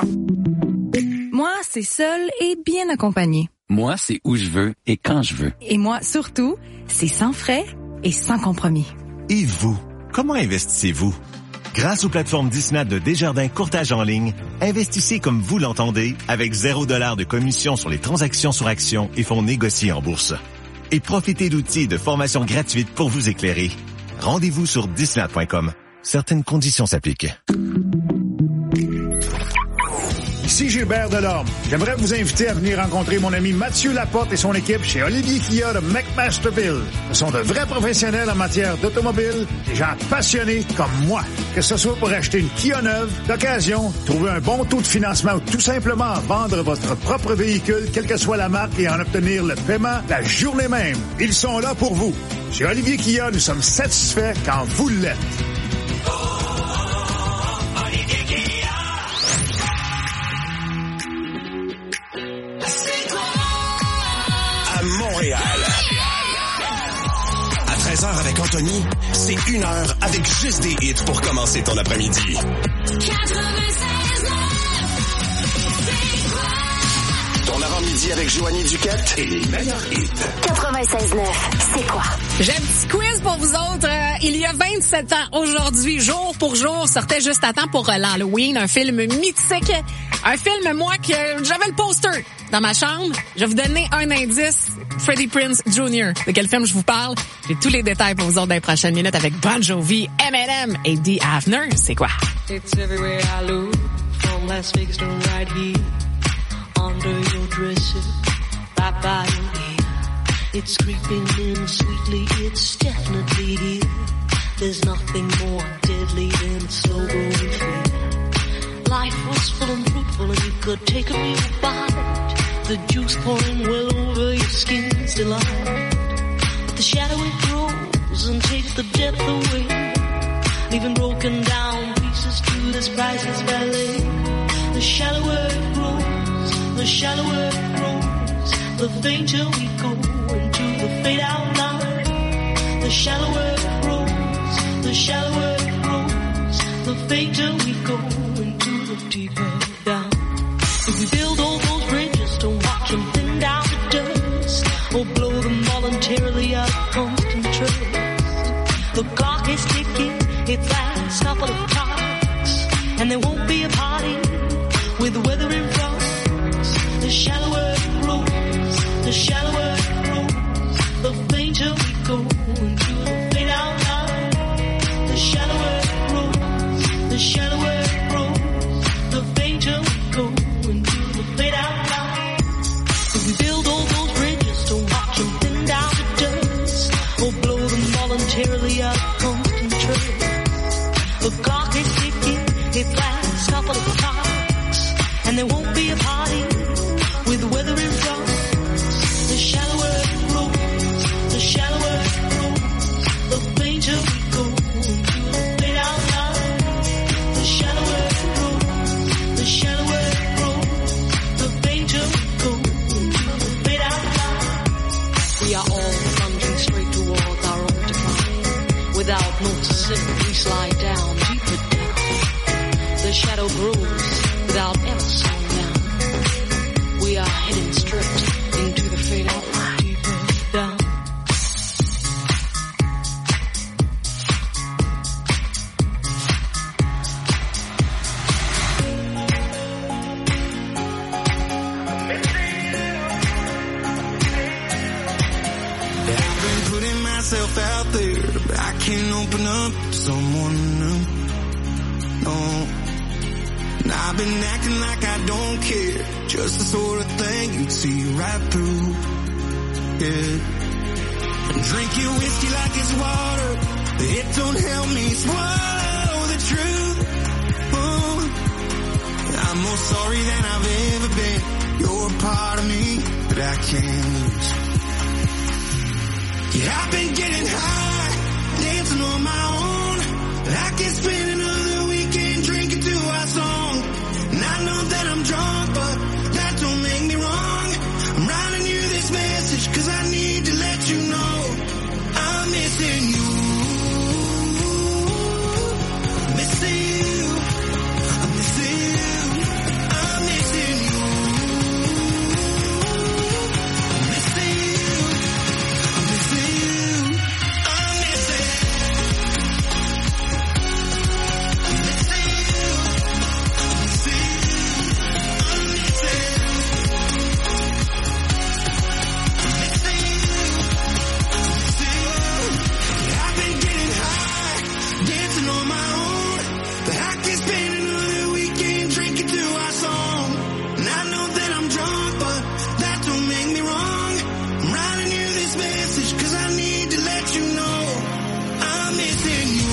Moi, c'est seul et bien accompagné. Moi, c'est où je veux et quand je veux. Et moi, surtout, c'est sans frais et sans compromis. Et vous, comment investissez-vous? Grâce aux plateformes Disney de Desjardins Courtage en ligne, investissez comme vous l'entendez avec zéro dollar de commission sur les transactions sur actions et fonds négociés en bourse. Et profitez d'outils et de formations gratuites pour vous éclairer. Rendez-vous sur disney point com. Certaines conditions s'appliquent. Ici Gilbert Delorme. J'aimerais vous inviter à venir rencontrer mon ami Mathieu Laporte et son équipe chez Olivier Kia de McMasterville. Ce sont de vrais professionnels en matière d'automobile, des gens passionnés comme moi. Que ce soit pour acheter une Kia neuve, d'occasion, trouver un bon taux de financement ou tout simplement vendre votre propre véhicule, quelle que soit la marque, et en obtenir le paiement la journée même. Ils sont là pour vous. Chez Olivier Kia, nous sommes satisfaits quand vous l'êtes. Montréal. À treize heures avec Anthony, c'est une heure avec juste des hits pour commencer ton après-midi. Ton avant-midi avec Joanie Duquette et les meilleurs hits. quatre-vingt-seize neuf, c'est quoi? J'ai un petit quiz pour vous autres. Euh, il y a vingt-sept ans aujourd'hui, jour pour jour, sortait juste à temps pour euh, l'Halloween, un film mythique. Un film, moi, que j'avais le poster dans ma chambre. Je vais vous donner un indice. Freddie Prinze junior De quel film je vous parle? J'ai tous les détails pour vous autres dans les prochaines minutes avec Bon Jovi, M and M et Dee Hafner. C'est quoi? It's everywhere I look, from Las Vegas to right here, under your dresser, right by your ear. It's creeping in sweetly, it's definitely here. There's nothing more deadly than slow growing fear. Life was full and fruitful and you could take a real bite. The juice pouring well over your skin's delight. But the shadow it grows and takes the depth away, leaving broken down pieces to this priceless ballet. The shallower it grows, the shallower it grows, the fainter we go into the fade out line. The shallower it grows, the shallower it grows, the fainter we go into the deeper down. If we build all those bridges, don't watch them thin down to dust, or blow them voluntarily out of constant trust. The clock is ticking, it's last couple of clocks, and there won't be a party with the weather in front. The shallower it grows, the shallower it grows, the fainter we go into the fade out line. The shallower it grows, the shallower it grows, the fainter we go into the fade out line. If we build all those bridges, don't watch them thin down to dust, or blow them voluntarily out of constant trust. The clock is ticking, it lasts a couple of clocks, and there won't be a party with the weather in front. The shallower it grows, the shallower it grows, the fainter we go into the fade out line. The shallower it grows, the shallower it grows, the fainter we go into the fade out line. We are all plunging straight towards our own decline. Without noticing, we slide down, deeper down. The shadow grows without ever slowing down. We are heading straight into the fade out line, deeper down. I've been putting myself out there, but I can't open up to someone new. No. And I've been acting like I don't care, just the sort of thing you'd see right through. Yeah. And drinking whiskey like it's water, it don't help me swallow the truth. Oh. I'm more sorry than I've ever been. You're a part of me that I can't lose. Yeah, I've been getting high, dancing on my own. I can spend another weekend drinking to our song. And I know that I'm drunk, but that don't make me wrong. I'm writing you this message, cause I need to let you know I'm missing you. I'm missing you. I'm missing you. I'm missing you. I'm missing you. I'm missing you. I'm missing I need to let you know I'm missing you.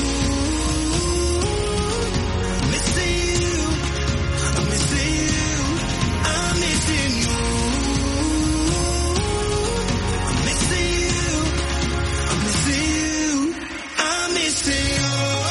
Missing you. I'm missing you. I'm missing you. I'm missing you. I'm missing you. I'm missing you.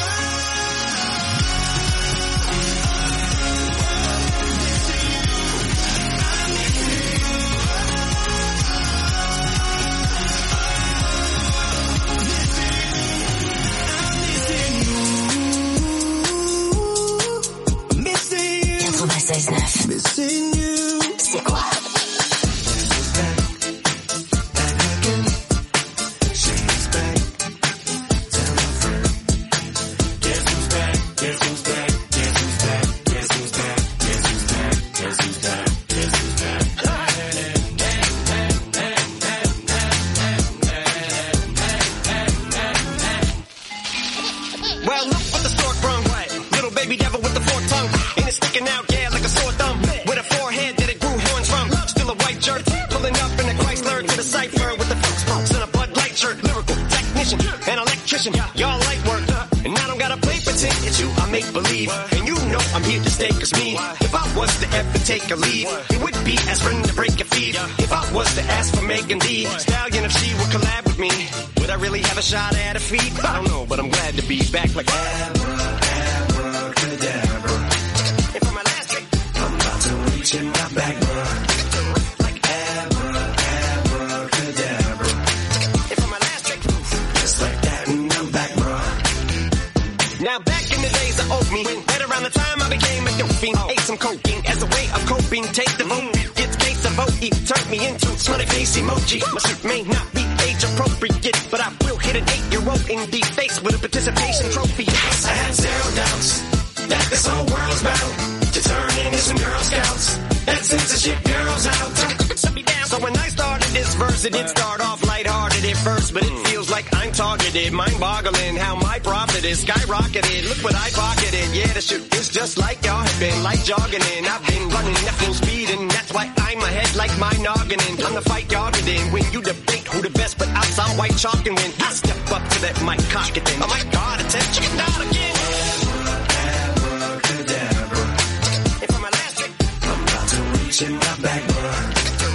quatre-vingt-seize neuf. Missing you. C'est quoi? Well, look what the stork brung. Little baby devil with the forked tongue. And it's sticking out, yeah, like a sore thumb. With a forehead that it grew horns from. Still a white jerk, pulling up in a Chrysler to the cipher with the fox pumps and a Bud Light shirt. Lyrical technician, an electrician, y'all light work. And I don't gotta play pretend, it's you I make believe. And you know I'm here to stay, cause me, if I was to ever take a leave, it would be aspirin to break your feet. If I was to ask for Megan D Stallion, if she would collab with me, would I really have a shot at a feat? I don't know, but I'm glad to be back like abracadabra. And for my last trick, I'm about to reach in my back, bruh. Like abracadabra. And for my last trick, just like that, and I'm back, bruh. Now back in the days of old me, right around the time I became a dope fiend, ate some cocaine as a way of coping. Take the vote, get case of vote, he turned me into smiley face emoji. My suit may not be age appropriate, but I will hit an eight-year-old in the face with a participation trophy. Yes, I had zero doubts that this whole world's about to turn into some Girl Scouts and censorship girls out. So when I started this verse, it did start off lighthearted at first, but it feels like I'm targeted, mind-boggling how my profit is skyrocketed. Look what I pocketed, yeah, the shit is just like y'all have been, like jogging in. I've been running at full speed, and that's why I'm ahead like my noggin. I'm the fight y'all get in when you debate who the best, but I saw white chalk and when I step up to that mic, cock it then. Oh my God, attempt chicken down again. Abracadabra. And for my last trick, I'm about to reach in my back, bruh.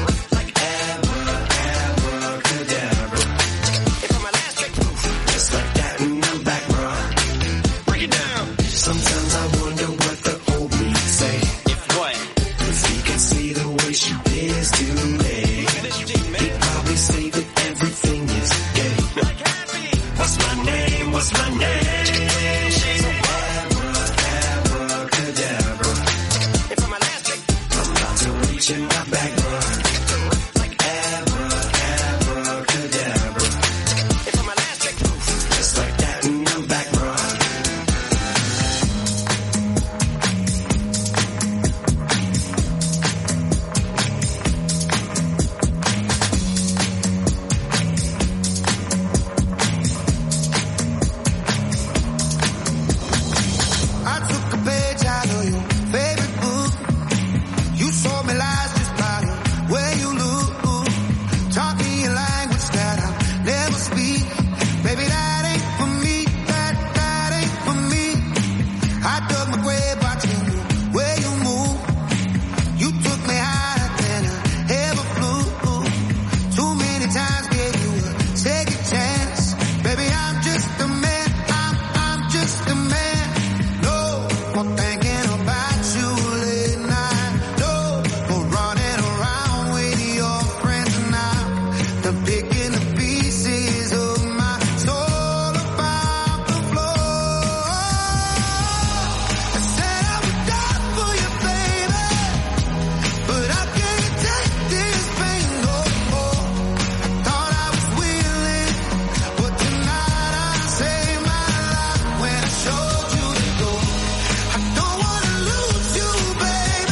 Sometimes I wonder what the old me say. If what? If he could see the way she is today, he'd probably say that everything is gay. What's my name? What's my name? So abracadabra. And for my last trick, I'm about to reach in my bag, bruh. Like abracadabra. And for my last trick, just like that, and I'm back, bruh.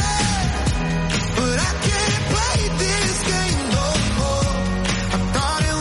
Thought it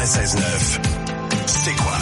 quatre-vingt-seize neuf. C'est quoi?